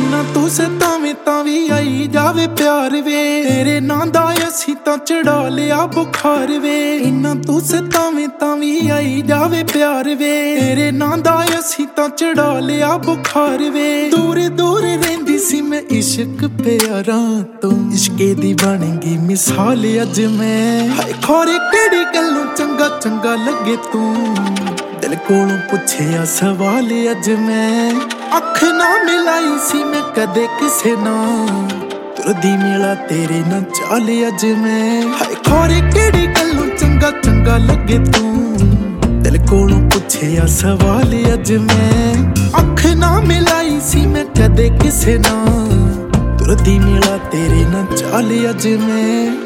इन्ना तू सतावें तां वी आई जावे प्यार वे, तेरे नां दा असीं तां चढ़ा लिया बुखार वे। इन्ना तू सतावें तां वी आई जावे प्यार वे, तेरे नां दा असीं तां चढ़ा लिया बुखार वे। दूर दूर रहिंदी सी मैं इश्क प्यारां तो, इश्के दी बनेगी मिसाल अज मैं। हाय खोरे केड़ी गल्लों चंगा चंगा लगे तू, दिल कोलों पुछया सवाल अज मैं। अख ना मिलाई सी मैं कदे किसे नाल, तुरदी मिला तेरे ना चाल अज मैं। हाय खोरे केड़ी गल्लों चंगा चंगा लगे तू, दिल कोलों पुछया सवाल अज मैं। अख ना मिलाई सी मैं कदे किसे नाल, तुरदी मिला तेरे ना चाल अज मैं।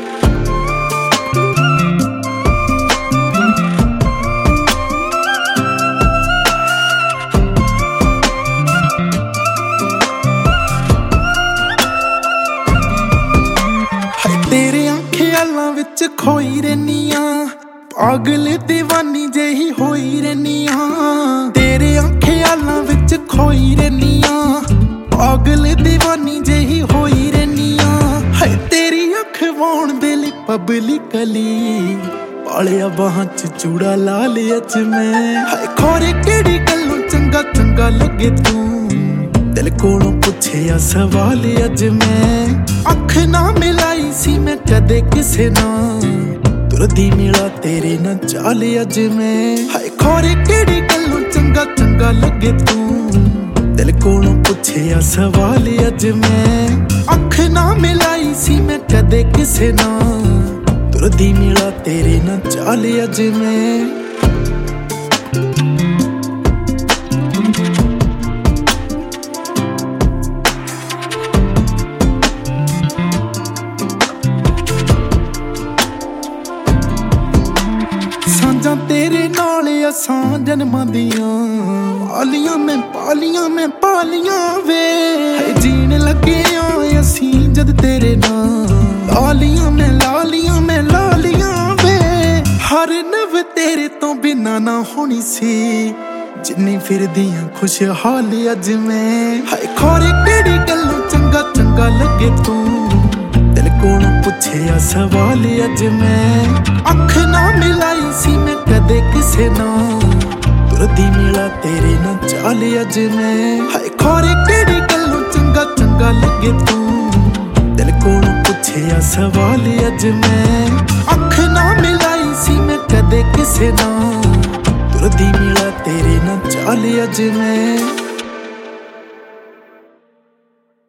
तेरे ख्यालां विच खोई रहनिया, पागल दीवानी जेही होई रहनिया। तेरे ख्यालां विच खोई रहनिया, पागल दीवानी जेही होई रहनिया। हाय तेरी अख वाउण दे लई पब्लिकली, पालिया बाहां च चूड़ा ला लिया अज मैं। हाय खोरे केड़ी गल्लों चंगा चंगा लगे तू, दिल कोलों पुछया सवाल अज मैं। अख ना मिलाई सी मैं कदे किसे नाल, तुरदी मिला तेरे ना चाल अज मैं। हाय खोरे केड़ी गल्लों चंगा चंगा लगे तू, दिल कोलों पुछया सवाल अज मैं। अख ना मिलाई सी मैं कदे किसे नाल, तुरदी मिला तेरे ना चाल अज मैं। सांझां तेरे नाल असां जन्मां दियां, पालियां मैं पालियां वे। हाय जीण लगे आ असीं जद तेरे नाल, लालियां मैं लालियां वे। हर नव तेरे तो बिना ना होनी सी, जिन्नी फिरदियां खुशहाल अज मैं। हाय खोरे केड़ी गल्लों चंगा चंगा लगे तू, दिल कोलों पुछया सवाल अज मैं। अख ना मिलाई सी मैं कदे किसे नाल, तुरदी मिला तेरे ना चाल अज मैं। हाय खोरे केड़ी गल्लों चंगा चंगा लगे तू, दिल कोलों पुछया सवाल अज मैं। अख ना मिलाई सी मैं कदे किसे नाल, तुरदी मिला तेरे ना चाल अज मैं।